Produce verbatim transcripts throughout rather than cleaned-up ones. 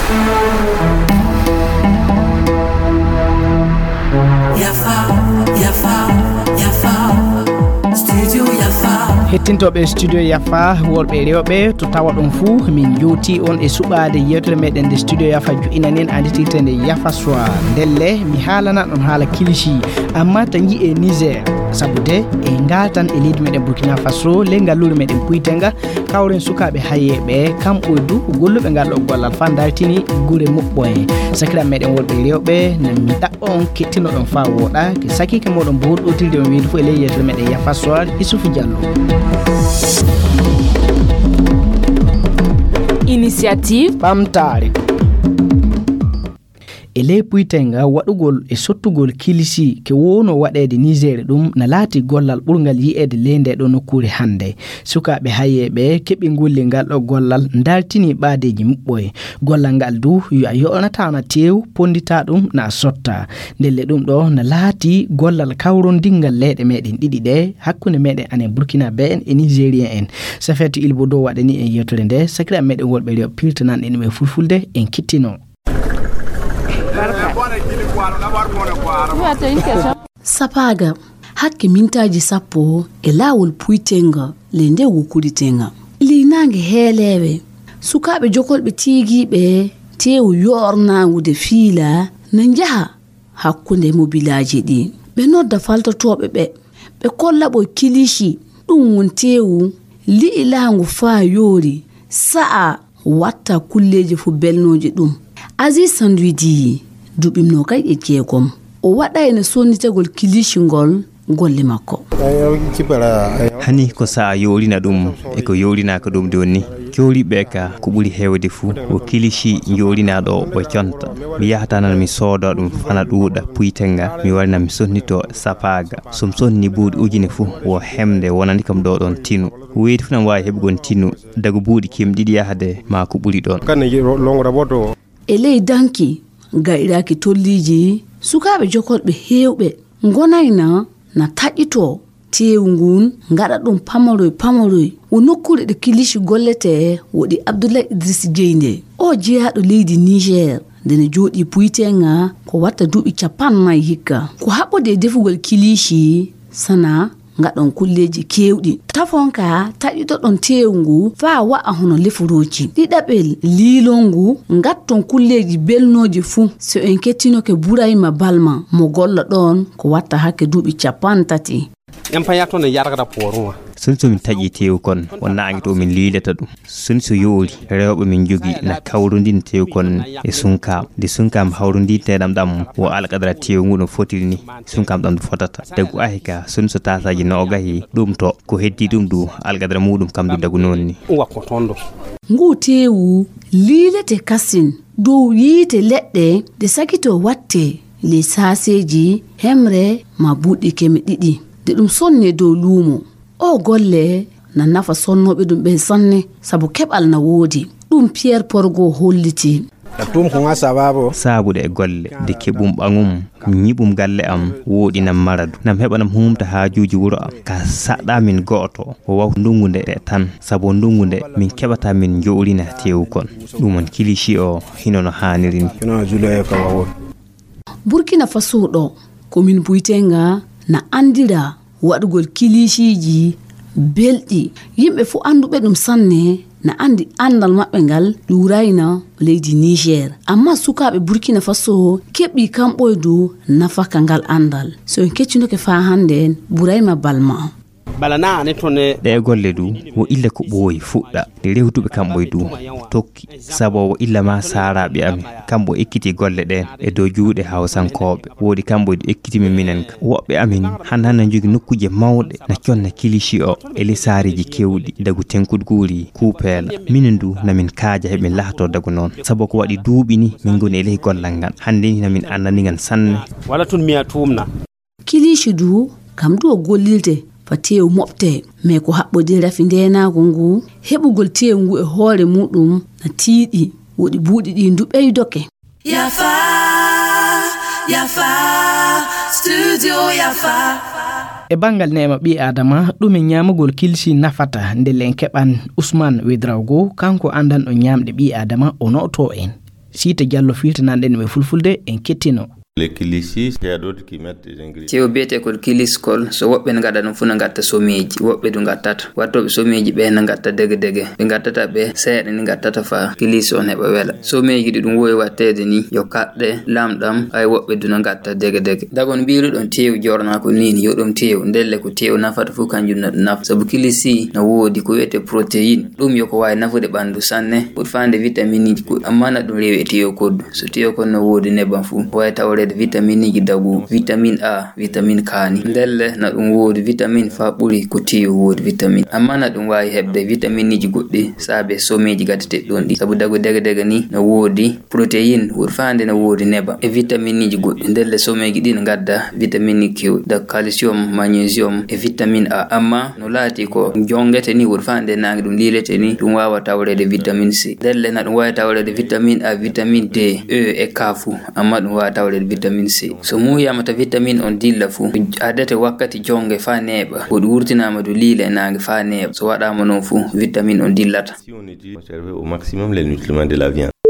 hettintoɓe studio Yafa wolɓe rewɓe to tawa ɗum fuu min jowti on e suɓade yewtere meɗen nde studio Yafa joɗinanen anditirte nde Yafa Soir ndelle mi haalana ɗon haala kilishi amma tangi e Niger sabude e ngaltan e leydi meɗen Burkina Faso le ngallure meɗen Puytenga kawren sukaɓe hayeɓe kamɓe du golluɓe ngal ɗo gollal fa dartini gure moɓɓoye sakira meɗen wolɓe rewɓe nami ɗaɓɓa on kettino ɗon fa woɗa ke sakike moɗon boɗɗotirde on wiide fof e ley yewtere meɗen Yafa Soir Issoufou Diallo. Initiative Bamtare e ley Puytenga waɗugol e sottugol kilisi ke wono waɗede Niger ɗum na laati gollal ɓurgal yi'ede lende ɗo nokkure hande sukaɓe hayeɓe keɓi ngulli ngal ɗo gollal dartini ɓaadeji muɓɓoye gollal ngal du a yonata na tew pondita ɗum na sotta ndelle ɗum ɗo na laati gollal kawrondingal leyɗe meɗen ɗiɗi ɗe hakkunde meɗen anen Burkina be en e Nigérien en safeto ilbo dow waɗani en yewtere nde sakira meɗen wolɓe rew piltanan en e fulfulde en kittino. Sapaga hakke mintaji sappo e lawol Puytenga le nde Wukuritenga linange helewe sukaɓe jokolɓe tigiɓe tewu yornangude fiila na jaha hakkunde mobilaji ɗi ɓe nodda faltotoɓe ɓe ɓe kollaɓo kilishi ɗum won tewu li'ilangu fa yori sa'a watta kulleji fu belnoji ɗum Aziz Sanduidi duɓimno kay e jeegom o waɗa ene sonnitegol kilishi ngol golle makko hani ko sa'a yorina ɗum e ko yorinaka ɗum doni joriɓe ka ko ɓuri hewde fuu o kilishi yorina ɗo o conta mi yahata nan mi sooda ɗum fana ɗuuɗa Puytenga mi warina mi sonnito Sapaga som sonni buuɗi ujune fuu wo hemde wonani kam ɗo ɗon tinu weyti fu nan wawi heɓugon tinu daga buuɗi kim ɗiɗi yahde ma ko ɓuri ɗon e ley danki gairaki tolliji sukaɓe jokolɓe hewɓe gonayna na taƴito tewngun ngaɗa ɗum pamaroy pamaroy wo nokkure ɗe kilishi gollete woɗi Abdoulaye Idriss Jeynde o jeeyaɗo leydi Niger ndene jooɗi Puytenga ko watta duuɓi capannayyi hikka ko haɓɓode defugol kilishi sana ngaɗon kulleji kewɗi tafonka taƴito ɗon tewngu fa wa'a hono lefuroji ɗiɗaɓel liilongu ngatton kulleji belnoji fuu so en kettinoke Bourayma Balma mo golla ɗon ko watta hakke duuɓi capan tati en payato ne yargata poruma sun so min taƴi tew kon wonna angi to min liilata ɗum sun so yoori rewɓe min jogi na kawrondin tew kon e sunkam nde sunkam hawrondinteɗam ɗam wo alqadara tew ngu ɗum fotiri ni sunkam ɗam du fotata dagu ahika sun so tasaji no o gahi ɗum to ko heddi ɗum du alqadara muɗum kam du dagu noon ni wakko tondo ngu tewu liilete kasin dow yiite leɗɗe de sakito watte le saseji hemre ma buɗɗi keme ɗiɗi de ɗum sonne dow luumo o golle na nafa sonnoɓe ɗum ɓe sanne sabu keɓal na woodi ɗum Pierre Porgo holliti ɗum ko sababu sabude e golle de keɓum ɓangum ñiɓum galle am woodi nam maradu nam heɓanam humta haajuji wuro am ka saɗɗa min go'oto o waw ndungunde e tan sabu ndungunde min keɓata min jowrina tewu kon ɗum on kilishi o hino no haniri ni Burkina Faso ɗo komin Puytenga na andira waɗugol kilishiji belɗi yimɓe fu anduɓe ɗum sanne na andi andal maɓɓe ngal ɗurayna leydi Niger amma sukaɓe Burkina Faso keɓi kamɓoydu nafaka ngal andal so en keccinoke fa hande Bourayma Balma bala na ne tonne ɗe golle du wo illa ko ɓooyi fuɗɗa nde rewtuɓe kamɓoye du tokki sabu wo illa ma saraɓe amin kamɓo ekkiti golle ɗen e dow juuɗe hawsankoɓe woodi kamɓoye du ekkitimi minen ka woɓɓe amin han hanna jogui nokkuje mawɗe na conna kilishi o e lisariji kewɗi dagu tenkude guuri kuupeela minen du namin kaaja heɓe lahato dagu noon sabu ko waɗi duuɓi ni min goni e ley gollal ngal hande ni namin andanigan sanne wala tun miya tumna kilishi du kam du o gollilde fa tew mofte me ko haɓɓode rafi ndenago ngu heɓugol tew ngu e hoore muɗum na tiiɗi woɗi buuɗi ɗi ndu ɓeydoke Yafa Yafa Studio Yafa e bangal nema ɓi adama ɗumen ñamugol kilsi nafata ndelen keɓan Ousmane Wedrawgo kanko andan o ñamde ɓi adama o noto en Sita Diallo filtananɗen ɓe fulfulde en kettino. Les kilisis, il y a d'autres qui mettent des ingrédients. Teo biyete ko kiliskol so woɓɓe ne gaɗa ɗum fu ne gatta someji woɓɓe du gattata wattoɓe someji ɓe ne gatta dege dege ɓe gattata ɓe seeɗa ni gattata fa kilis on heɓa wela someji ɗi ɗum wowi wattede ni yo kaɗɗe lamɗam ay woɓɓe du ne gatta dege dege dagon mbiru ɗon tew jorna ko nini yo ɗum tew ndelle ko tew nafata fu kanjum na ɗum nafa sabu kilisi no woodi ko wiyete protéine ɗum yo ko wawi nafude ɓandu sanne ɓuri fande vitamine ji amma na ɗum rewi e tew koddu so tew kon no woodi neban fu wawi tawrede vitamine ji dagu vitamine A vitamine K ni ndelle na ɗum woodi vitamine fa ɓuri ko tew woodi vitamine amma na ɗum wawi heɓde vitamine ji goɗɗi saabe someji gadete ɗon ɗi sabu dagu dege dege ni no woodi protéine ɓuri fande no woodi neba e vitamine ji goɗɗi ndelle someji ɗi no gadda vitamine Q da calcium magnesium e vitamine A amma no laati ko jongete ni ɓuri fande nangi ɗum lilete ni ɗum wawa tawrede vitamine C ndelle na ɗum wawi tawrede vitamine A vitamine D E e K fu amma ɗum wawi tawrede vitamine C so mu yamata vitamine on dilla fu adete wakkati jonge fa neɓa ko ɗum wurtinama du lile nangi fa neɓa so waɗama non fu vitamine on dillata. Si on utilise conserver au maximum les nutriments de la viande.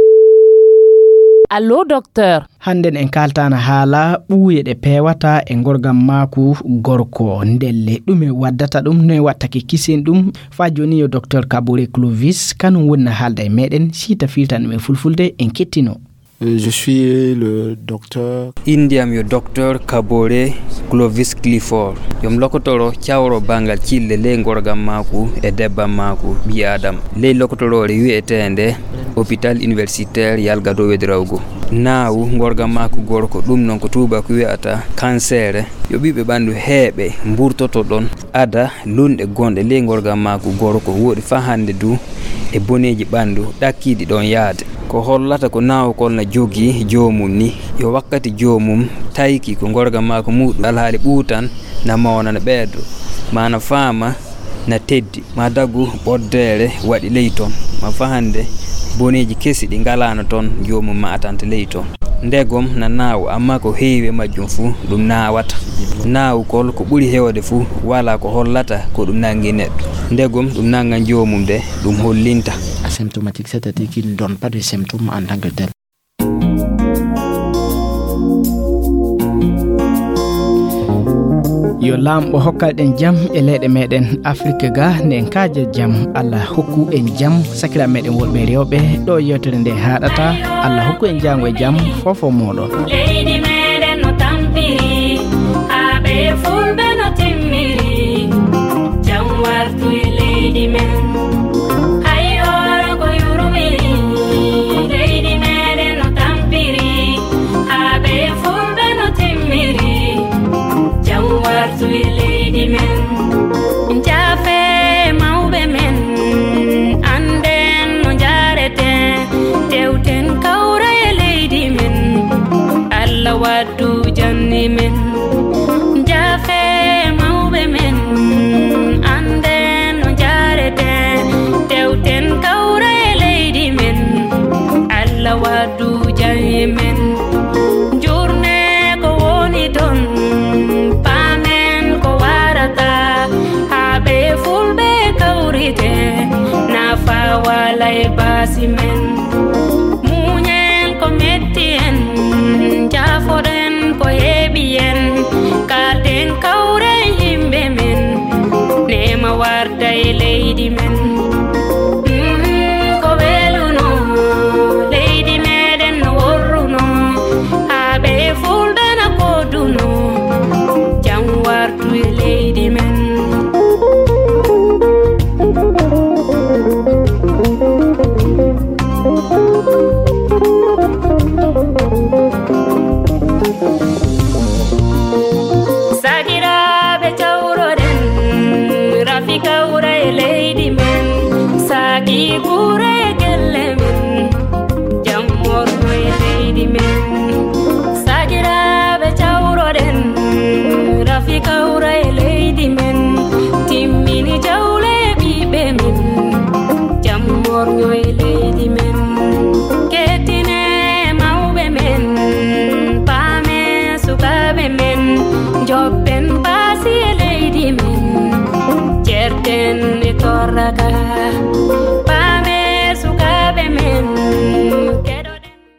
Allo docteur hannden en kaltana haala ɓuuye ɗe pewata e gorgam maku gorko ndelle ɗume waddata ɗum noy wattake kisen ɗum fa joni yo docteur Kabore Clovis kanum wonna haalda e meɗen sita filtan ɗum e fulfulde en kettino. Je suis le docteur Indiam yo docteur Kabore Clovis Clifford yom lokotoro cawro bangal cille le gorgam maku e debbam maku bi adam le lokotorore wi'etende hôpital universitaire Yalgado Wedrawgo naawu gorgam maku gorko ɗum non ko tuba ko wi'ata cancer yo ɓiɓe ɓandu heeɓe mburtoto ɗon ada lunɗe gonɗe le gorgam maku gorko woɗi fa hande du e boneji ɓandu ɗakkiɗi ɗon yaade ko hollata ko naawukol na jogi jomum ni yo wakkati jomum tayki ko gorgam maako muɗum alhaali ɓuutan na mawna na ɓeedo mana faama na teddi ma dagu ɓoddere waɗi ley toon ma fa hande boneji kesi ɗi ngalano toon jomum ma atante ley toon ndegom na naawu amma ko heewi majjum fu ɗum naawata naawukol ko ɓuri hewde fu wala ko hollata ko ɗum nangi neɗɗo ndegom ɗum nangan jomum de ɗum hollinta asymptomatique, c'est-à-dire qu'il ne donne pas de symptômes en tant que tel. yo lamɓo hokkalɗen jam e leyɗe meɗen Afrique ga nden kaaje jam Allah hokku en jam sakira meɗen wolɓe rewɓe ɗo yewtere nde haɗata Allah hokku en jango e jam fofo moɗon leydi meɗen no tampiri ha ɓe fulɓe no timmiri jam wartu e leydi men hayyora ko yurmiri leydi meɗen no tampiri ha ɓe fulɓe no timmiri jam wartu e leydi men jaafe mawɓe men anden no jareten tewten kawra e leydi men Allah waddu janni men jaafe mawɓe men anden no jareten tewten kawra e leydi men Allah waddu janni men jurne ko woni ton pamen ko warata ha ɓe fulɓe kawrite nafa wala e basi men